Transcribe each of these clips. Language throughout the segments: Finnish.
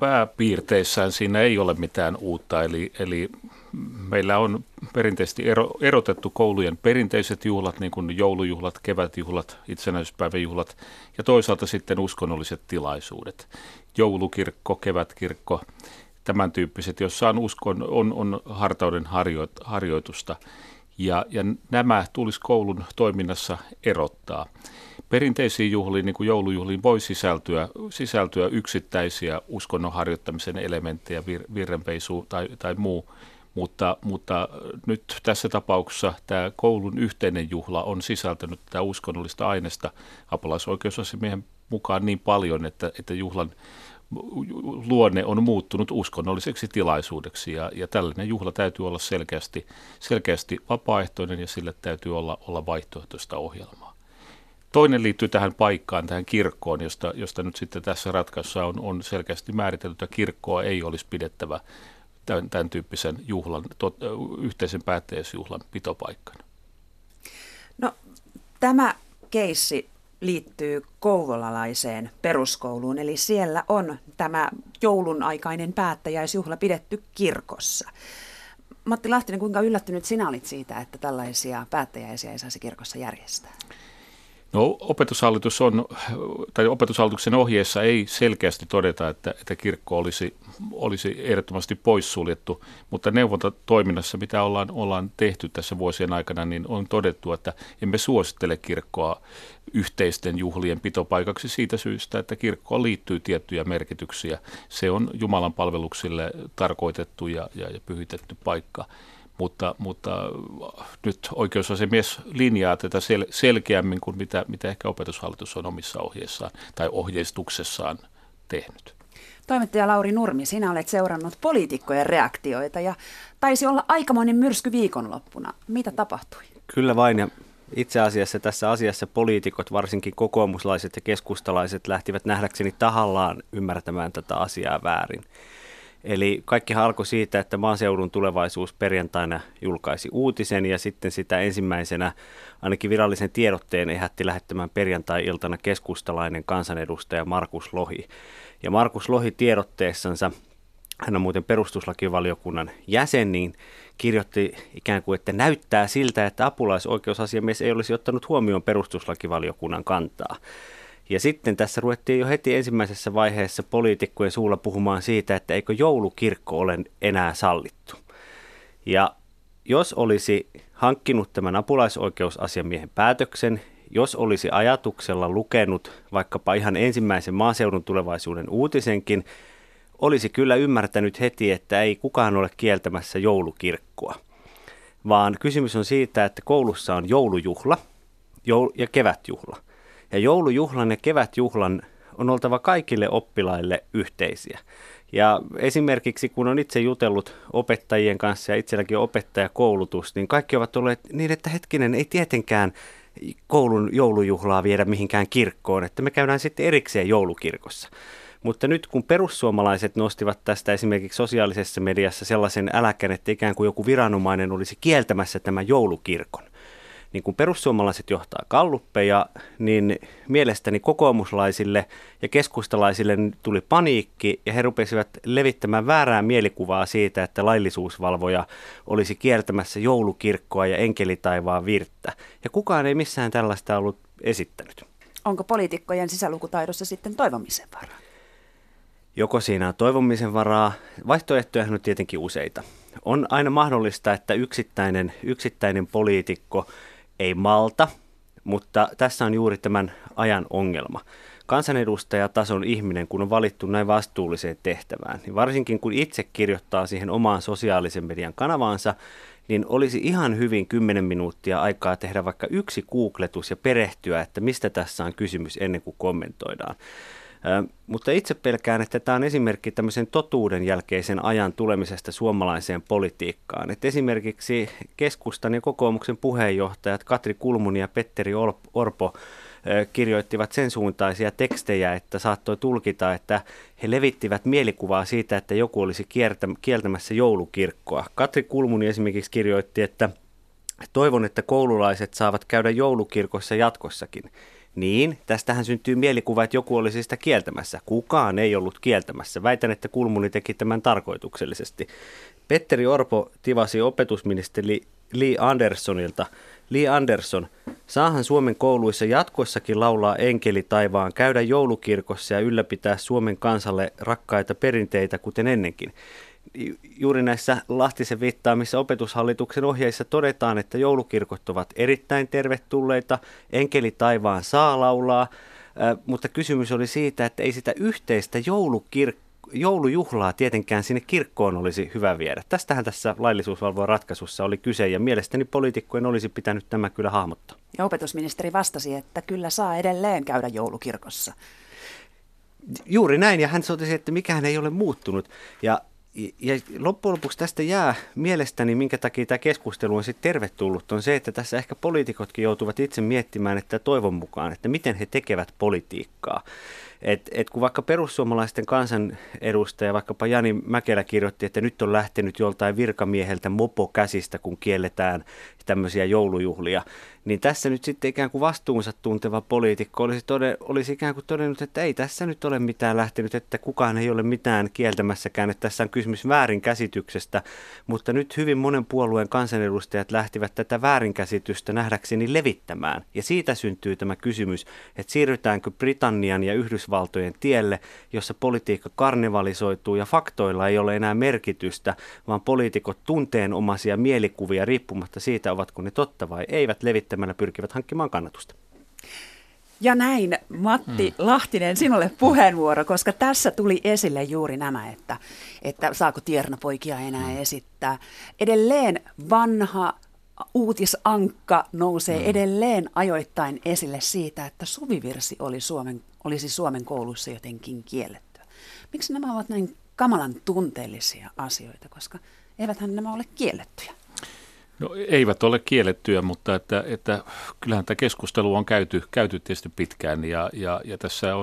pääpiirteissään siinä ei ole mitään uutta, eli meillä on perinteisesti erotettu koulujen perinteiset juhlat, niin kuin joulujuhlat, kevätjuhlat, itsenäisyyspäiväjuhlat ja toisaalta sitten uskonnolliset tilaisuudet. Joulukirkko, kevätkirkko, tämän tyyppiset, joissa on hartauden harjoitusta ja nämä tulisi koulun toiminnassa erottaa. Perinteisiin juhliin, niin kuin joulujuhliin, voi sisältyä yksittäisiä uskonnon harjoittamisen elementtejä, virrenveisu tai muu, mutta nyt tässä tapauksessa tämä koulun yhteinen juhla on sisältänyt tätä uskonnollista aineesta apulaisoikeusasiamiehen mukaan niin paljon, että juhlan luonne on muuttunut uskonnolliseksi tilaisuudeksi ja tällainen juhla täytyy olla selkeästi vapaaehtoinen ja sille täytyy olla vaihtoehtoista ohjelmaa. Toinen liittyy tähän paikkaan, tähän kirkkoon, josta nyt sitten tässä ratkaisussa on selkeästi määritelty, että kirkkoa ei olisi pidettävä tämän tyyppisen juhlan, yhteisen päättäjäisjuhlan pitopaikkana. No, tämä keissi liittyy kouvolalaiseen peruskouluun, eli siellä on tämä joulun aikainen päättäjäisjuhla pidetty kirkossa. Matti Lahtinen, kuinka yllättynyt sinä olit siitä, että tällaisia päättäjäisiä ei saisi kirkossa järjestää? No, opetushallituksen ohjeessa ei selkeästi todeta, että kirkko olisi ehdottomasti poissuljettu, mutta neuvontatoiminnassa, mitä ollaan tehty tässä vuosien aikana, niin on todettu, että emme suosittele kirkkoa yhteisten juhlien pitopaikaksi siitä syystä, että kirkkoon liittyy tiettyjä merkityksiä. Se on Jumalan palveluksille tarkoitettu ja pyhitetty paikka. Mutta nyt oikeusasiamies linjaa tätä selkeämmin kuin mitä ehkä opetushallitus on omissa ohjeissaan tai ohjeistuksessaan tehnyt. Toimittaja Lauri Nurmi, sinä olet seurannut poliitikkojen reaktioita ja taisi olla aikamoinen myrsky viikonloppuna. Mitä tapahtui? Kyllä vain, ja itse asiassa tässä asiassa poliitikot, varsinkin kokoomuslaiset ja keskustalaiset, lähtivät nähdäkseni tahallaan ymmärtämään tätä asiaa väärin. Eli kaikkihan alkoi siitä, että Maaseudun Tulevaisuus perjantaina julkaisi uutisen ja sitten sitä ensimmäisenä ainakin virallisen tiedotteen ehätti lähettämään perjantai-iltana keskustalainen kansanedustaja Markus Lohi. Ja Markus Lohi tiedotteessansa, hän on muuten perustuslakivaliokunnan jäsen, niin kirjoitti ikään kuin, että näyttää siltä, että apulaisoikeusasiamies ei olisi ottanut huomioon perustuslakivaliokunnan kantaa. Ja sitten tässä ruvettiin jo heti ensimmäisessä vaiheessa poliitikkojen suulla puhumaan siitä, että eikö joulukirkko ole enää sallittu. Ja jos olisi hankkinut tämän apulaisoikeusasiamiehen päätöksen, jos olisi ajatuksella lukenut vaikkapa ihan ensimmäisen Maaseudun Tulevaisuuden uutisenkin, olisi kyllä ymmärtänyt heti, että ei kukaan ole kieltämässä joulukirkkoa. Vaan kysymys on siitä, että koulussa on joulujuhla ja kevätjuhla. Ja joulujuhlan ja kevätjuhlan on oltava kaikille oppilaille yhteisiä. Ja esimerkiksi kun on itse jutellut opettajien kanssa ja itselläkin on opettajakoulutus, niin kaikki ovat olleet niin, että hetkinen, ei tietenkään koulun joulujuhlaa viedä mihinkään kirkkoon, että me käydään sitten erikseen joulukirkossa. Mutta nyt kun perussuomalaiset nostivat tästä esimerkiksi sosiaalisessa mediassa sellaisen äläkän, että ikään kuin joku viranomainen olisi kieltämässä tämän joulukirkon, niin kun perussuomalaiset johtaa galluppeja, niin mielestäni kokoomuslaisille ja keskustalaisille tuli paniikki ja he rupesivat levittämään väärää mielikuvaa siitä, että laillisuusvalvoja olisi kieltämässä joulukirkkoa ja enkelitaivaan virttä. Ja kukaan ei missään tällaista ollut esittänyt. Onko poliitikkojen sisälukutaidossa sitten toivomisen varaa? Joko siinä on toivomisen varaa, vaihtoehtoja on tietenkin useita. On aina mahdollista, että yksittäinen poliitikko ei malta, mutta tässä on juuri tämän ajan ongelma. Kansanedustajatason ihminen, kun on valittu näin vastuulliseen tehtävään, niin varsinkin kun itse kirjoittaa siihen omaan sosiaalisen median kanavaansa, niin olisi ihan hyvin 10 minuuttia aikaa tehdä vaikka yksi googletus ja perehtyä, että mistä tässä on kysymys ennen kuin kommentoidaan. Mutta itse pelkään, että tämä on esimerkki tämmöisen totuuden jälkeisen ajan tulemisesta suomalaiseen politiikkaan. Että esimerkiksi keskustan ja kokoomuksen puheenjohtajat Katri Kulmuni ja Petteri Orpo kirjoittivat sen suuntaisia tekstejä, että saattoi tulkita, että he levittivät mielikuvaa siitä, että joku olisi kieltämässä joulukirkkoa. Katri Kulmuni esimerkiksi kirjoitti, että toivon, että koululaiset saavat käydä joulukirkossa jatkossakin. Niin, tästähän syntyy mielikuva, että joku olisi sitä kieltämässä. Kukaan ei ollut kieltämässä. Väitän, että Kulmuni teki tämän tarkoituksellisesti. Petteri Orpo tivasi opetusministeri Li Anderssonilta. Li Andersson, saahan Suomen kouluissa jatkossakin laulaa Enkeli taivaan, käydä joulukirkossa ja ylläpitää Suomen kansalle rakkaita perinteitä, kuten ennenkin. Juuri näissä Lahtisen viittaamissa opetushallituksen ohjeissa todetaan, että joulukirkot ovat erittäin tervetulleita, Enkeli taivaan saa laulaa, mutta kysymys oli siitä, että ei sitä yhteistä joulujuhlaa tietenkään sinne kirkkoon olisi hyvä viedä. Tästähän tässä laillisuusvalvon ratkaisussa oli kyse ja mielestäni poliitikkojen olisi pitänyt tämä kyllä hahmottaa. Ja opetusministeri vastasi, että kyllä saa edelleen käydä joulukirkossa. Juuri näin, ja hän totesi, että mikään ei ole muuttunut. Ja loppujen lopuksi tästä jää mielestäni, minkä takia tämä keskustelu on sitten tervetullut, on se, että tässä ehkä poliitikotkin joutuvat itse miettimään, että toivon mukaan, että miten he tekevät politiikkaa. Et kun vaikka perussuomalaisten kansanedustaja, vaikkapa Jani Mäkelä kirjoitti, että nyt on lähtenyt joltain virkamieheltä mopo käsistä, kun kielletään tämmöisiä joulujuhlia, niin tässä nyt sitten ikään kuin vastuunsa tunteva poliitikko olisi ikään kuin todennut, että ei tässä nyt ole mitään lähtenyt, että kukaan ei ole mitään kieltämässäkään, että tässä on kysymys väärinkäsityksestä, mutta nyt hyvin monen puolueen kansanedustajat lähtivät tätä väärinkäsitystä nähdäkseni levittämään. Ja siitä syntyy tämä kysymys, että siirrytäänkö Britannian ja Yhdysvaltojen tielle, jossa politiikka karnevalisoituu ja faktoilla ei ole enää merkitystä, vaan poliitikot tunteenomaisia mielikuvia riippumatta siitä, ovatko ne totta vai eivät, levittämällä pyrkivät hankkimaan kannatusta. Ja näin, Matti Lahtinen, sinulle puheenvuoro, koska tässä tuli esille juuri nämä, että saako tiernopoikia enää esittää. Edelleen vanha uutisankka nousee edelleen ajoittain esille siitä, että suvivirsi olisi Suomen koulussa jotenkin kiellettyä. Miksi nämä ovat näin kamalan tunteellisia asioita, koska eiväthän nämä ole kiellettyjä? No, eivät ole kiellettyjä, mutta että kyllähän tämä keskustelu on käyty tietysti pitkään ja tässä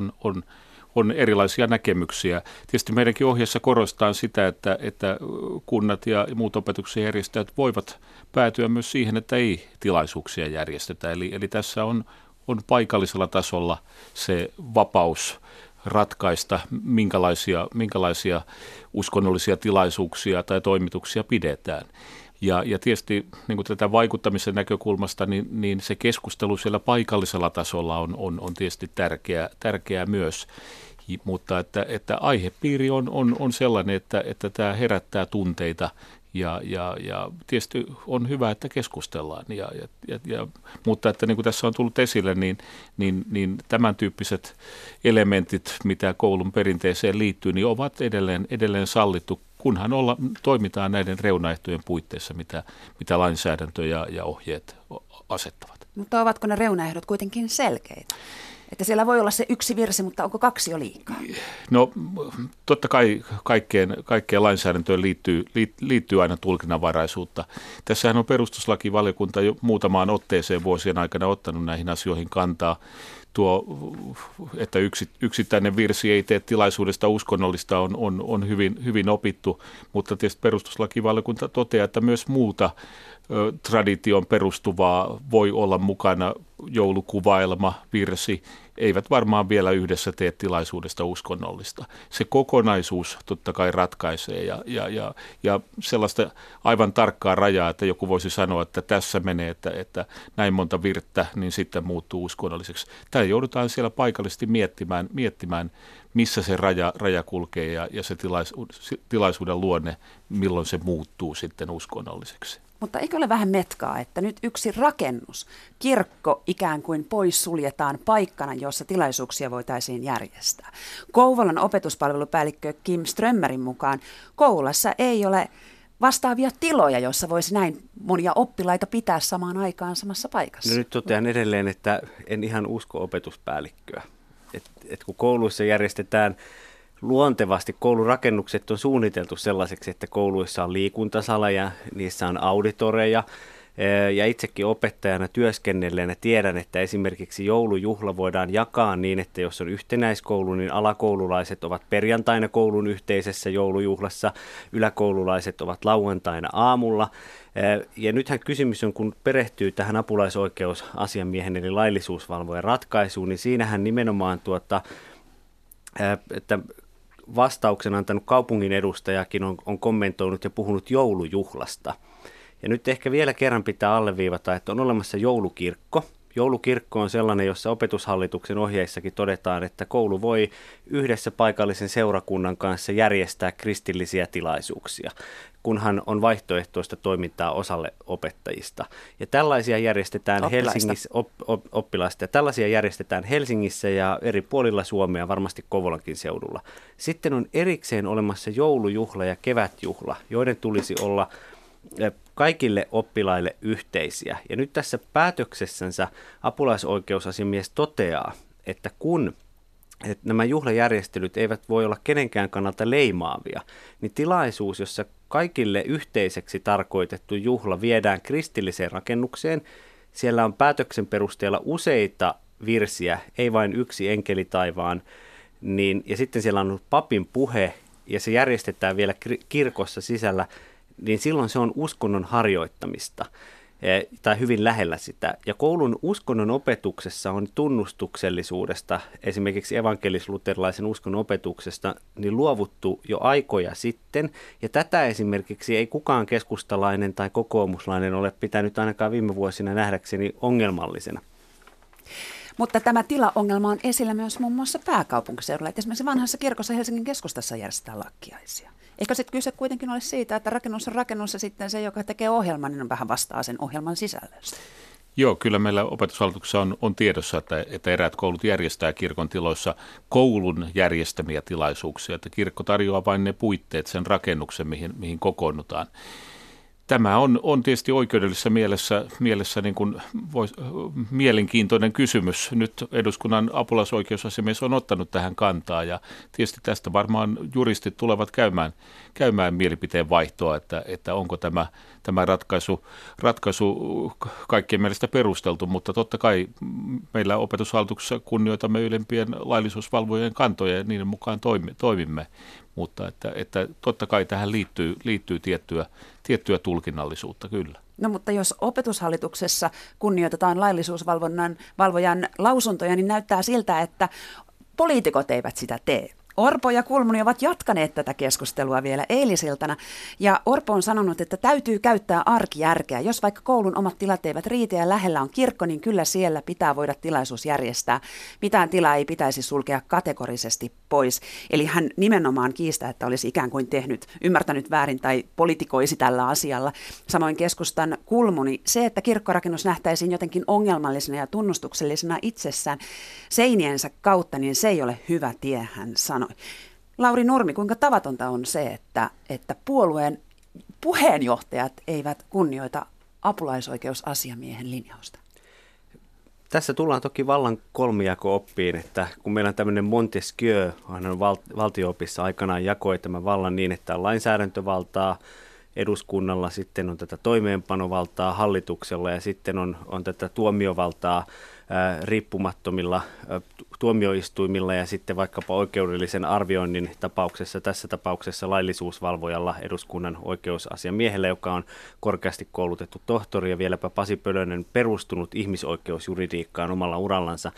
on erilaisia näkemyksiä. Tietysti meidänkin ohjeessa korostetaan sitä, että kunnat ja muut opetuksen järjestäjät voivat päätyä myös siihen, että ei tilaisuuksia järjestetä. Eli tässä on paikallisella tasolla se vapaus ratkaista, minkälaisia uskonnollisia tilaisuuksia tai toimituksia pidetään. Ja tietysti niin kuin tätä vaikuttamisen näkökulmasta, niin se keskustelu siellä paikallisella tasolla on tietysti tärkeää myös. Mutta että aihepiiri on sellainen, että tämä herättää tunteita ja tietysti on hyvä, että keskustellaan. Mutta että niin kuin tässä on tullut esille, niin tämän tyyppiset elementit, mitä koulun perinteeseen liittyy, niin ovat edelleen sallittu, kunhan toimitaan näiden reunaehtojen puitteissa, mitä lainsäädäntö ja ohjeet asettavat. Mutta ovatko ne reunaehdot kuitenkin selkeitä? Että siellä voi olla se yksi virsi, mutta onko kaksi jo liikaa? No totta kai kaikkeen lainsäädäntöön liittyy aina tulkinnanvaraisuutta. Tässähän on perustuslakivaliokunta jo muutamaan otteeseen vuosien aikana ottanut näihin asioihin kantaa. Että yksittäinen virsi ei tee tilaisuudesta uskonnollista on hyvin opittu, mutta tietysti perustuslakivaliokunta toteaa, että myös muuta tradition perustuvaa voi olla mukana, joulukuvaelma, virsi, eivät varmaan vielä yhdessä tee tilaisuudesta uskonnollista. Se kokonaisuus totta kai ratkaisee ja sellaista aivan tarkkaa rajaa, että joku voisi sanoa, että tässä menee, että näin monta virttä, niin sitten muuttuu uskonnolliseksi. Tämä joudutaan siellä paikallisesti miettimään missä se raja kulkee ja se tilaisuuden luonne, milloin se muuttuu sitten uskonnolliseksi. Mutta eikö ole vähän metkaa, että nyt yksi rakennus, kirkko ikään kuin pois suljetaan paikkana, jossa tilaisuuksia voitaisiin järjestää. Kouvolan opetuspalvelupäällikkö Kim Strömmerin mukaan Kouvolassa ei ole vastaavia tiloja, joissa voisi näin monia oppilaita pitää samaan aikaan samassa paikassa. No nyt totean edelleen, että en ihan usko opetuspäällikköä. Et kun kouluissa järjestetään luontevasti, koulurakennukset on suunniteltu sellaiseksi, että kouluissa on liikuntasaleja, niissä on auditoreja, Ja itsekin opettajana työskennelleenä tiedän, että esimerkiksi joulujuhla voidaan jakaa niin, että jos on yhtenäiskoulu, niin alakoululaiset ovat perjantaina koulun yhteisessä joulujuhlassa, yläkoululaiset ovat lauantaina aamulla. Ja nythän kysymys on, kun perehtyy tähän apulaisoikeusasiamiehen eli laillisuusvalvojan ratkaisuun, niin siinähän nimenomaan että vastauksen antanut kaupungin edustajakin on kommentoinut ja puhunut joulujuhlasta. Ja nyt ehkä vielä kerran pitää alleviivata, että on olemassa joulukirkko. Joulukirkko on sellainen, jossa opetushallituksen ohjeissakin todetaan, että koulu voi yhdessä paikallisen seurakunnan kanssa järjestää kristillisiä tilaisuuksia, kunhan on vaihtoehtoista toimintaa osalle opettajista. Ja tällaisia järjestetään Helsingissä, oppilaista. Ja tällaisia järjestetään Helsingissä ja eri puolilla Suomea, varmasti Kouvolankin seudulla. Sitten on erikseen olemassa joulujuhla ja kevätjuhla, joiden tulisi olla kaikille oppilaille yhteisiä. Ja nyt tässä päätöksessänsä apulaisoikeusasiamies toteaa, että että nämä juhlajärjestelyt eivät voi olla kenenkään kannalta leimaavia, niin tilaisuus, jossa kaikille yhteiseksi tarkoitettu juhla viedään kristilliseen rakennukseen, siellä on päätöksen perusteella useita virsiä, ei vain yksi enkeli taivaan, ja sitten siellä on papin puhe, ja se järjestetään vielä kirkossa sisällä, niin silloin se on uskonnon harjoittamista tai hyvin lähellä sitä. Ja koulun uskonnon opetuksessa on tunnustuksellisuudesta, esimerkiksi evankelis-luterilaisen uskonnon opetuksesta, niin luovuttu jo aikoja sitten. Ja tätä esimerkiksi ei kukaan keskustalainen tai kokoomuslainen ole pitänyt ainakaan viime vuosina nähdäkseni ongelmallisena. Mutta tämä tilaongelma on esillä myös muun muassa pääkaupunkiseudulla. Että esimerkiksi vanhassa kirkossa Helsingin keskustassa järjestetään lakkiaisia. Eikö sitten kyse kuitenkin ole siitä, että rakennus on rakennus ja sitten se, joka tekee ohjelman, niin on vähän vastaa sen ohjelman sisällöstä? Joo, kyllä meillä opetushallituksessa on tiedossa, että eräät koulut järjestää kirkon tiloissa koulun järjestämiä tilaisuuksia, että kirkko tarjoaa vain ne puitteet, sen rakennuksen, mihin kokoonnutaan. Tämä on tietysti oikeudellisessa mielessä niin kuin mielenkiintoinen kysymys. Nyt eduskunnan apulaisoikeusasiamies on ottanut tähän kantaa ja tietysti tästä varmaan juristit tulevat käymään mielipiteen vaihtoa, että onko tämä ratkaisu kaikkien mielestä perusteltu, mutta totta kai meillä opetushallituksessa kunnioitamme ylempien laillisuusvalvojien kantoja ja niiden mukaan toimimme. Mutta että totta kai tähän liittyy tiettyä tulkinnallisuutta kyllä. No mutta jos opetushallituksessa kunnioitetaan laillisuusvalvojan lausuntoja, niin näyttää siltä, että poliitikot eivät sitä tee. Orpo ja Kulmuni ovat jatkaneet tätä keskustelua vielä eilisiltana, ja Orpo on sanonut, että täytyy käyttää arkijärkeä. Jos vaikka koulun omat tilat eivät riitä ja lähellä on kirkko, niin kyllä siellä pitää voida tilaisuus järjestää. Mitään tilaa ei pitäisi sulkea kategorisesti pois. Eli hän nimenomaan kiistää, että olisi ikään kuin ymmärtänyt väärin tai politikoisi tällä asialla. Samoin keskustan Kulmuni, se, että kirkkorakennus nähtäisiin jotenkin ongelmallisena ja tunnustuksellisena itsessään seiniensä kautta, niin se ei ole hyvä tie, hän sanoi. Lauri Nurmi, kuinka tavatonta on se, että puolueen puheenjohtajat eivät kunnioita apulaisoikeusasiamiehen linjausta? Tässä tullaan toki vallan kolmijako-oppiin, että kun meillä on tämmöinen Montesquieu, hän on valtio-opissa aikanaan jakoi tämän vallan niin, että on lainsäädäntövaltaa eduskunnalla, sitten on tätä toimeenpanovaltaa hallituksella ja sitten on tätä tuomiovaltaa riippumattomilla tuomioistuimilla ja sitten vaikkapa oikeudellisen arvioinnin tapauksessa, tässä tapauksessa laillisuusvalvojalla eduskunnan oikeusasiamiehellä, joka on korkeasti koulutettu tohtori ja vieläpä Pasi Pölönen perustunut ihmisoikeusjuridiikkaan omalla urallansa,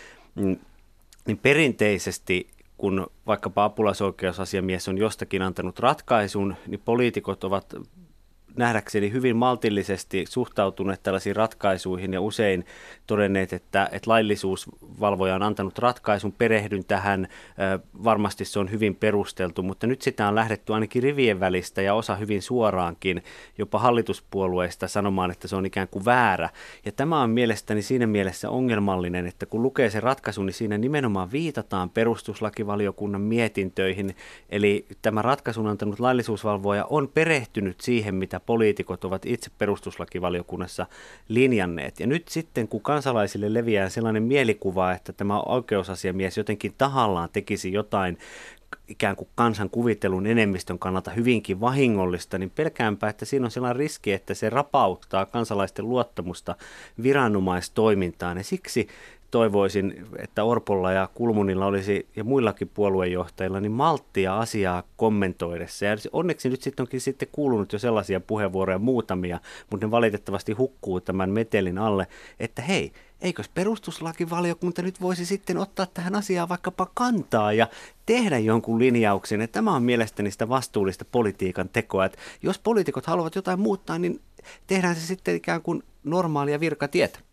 niin perinteisesti kun vaikkapa apulaisoikeusasiamies on jostakin antanut ratkaisun, niin poliitikot ovat nähdäkseni hyvin maltillisesti suhtautuneet tällaisiin ratkaisuihin ja usein todenneet, että laillisuusvalvoja on antanut ratkaisun, perehdyn tähän, varmasti se on hyvin perusteltu, mutta nyt sitä on lähdetty ainakin rivien välistä ja osa hyvin suoraankin jopa hallituspuolueista sanomaan, että se on ikään kuin väärä. Ja tämä on mielestäni siinä mielessä ongelmallinen, että kun lukee sen ratkaisun, niin siinä nimenomaan viitataan perustuslakivaliokunnan mietintöihin, eli tämä ratkaisun antanut laillisuusvalvoja on perehtynyt siihen, mitä poliitikot ovat itse perustuslakivaliokunnassa linjanneet. Ja nyt sitten, kun kansalaisille leviää sellainen mielikuva, että tämä oikeusasiamies jotenkin tahallaan tekisi jotain ikään kuin kansan kuvittelun enemmistön kannalta hyvinkin vahingollista, niin pelkäänpä, että siinä on sellainen riski, että se rapauttaa kansalaisten luottamusta viranomaistoimintaan. Ja siksi toivoisin, että Orpolla ja Kulmunilla olisi ja muillakin puoluejohtajilla niin malttia asiaa kommentoidessa. Ja onneksi nyt onkin sitten kuulunut jo sellaisia puheenvuoroja muutamia, mutta ne valitettavasti hukkuu tämän metelin alle, että hei, eikös perustuslakivaliokunta nyt voisi sitten ottaa tähän asiaan vaikkapa kantaa ja tehdä jonkun linjauksen. Että tämä on mielestäni sitä vastuullista politiikan tekoa, että jos poliitikot haluavat jotain muuttaa, niin tehdään se sitten ikään kuin normaalia virkatietä.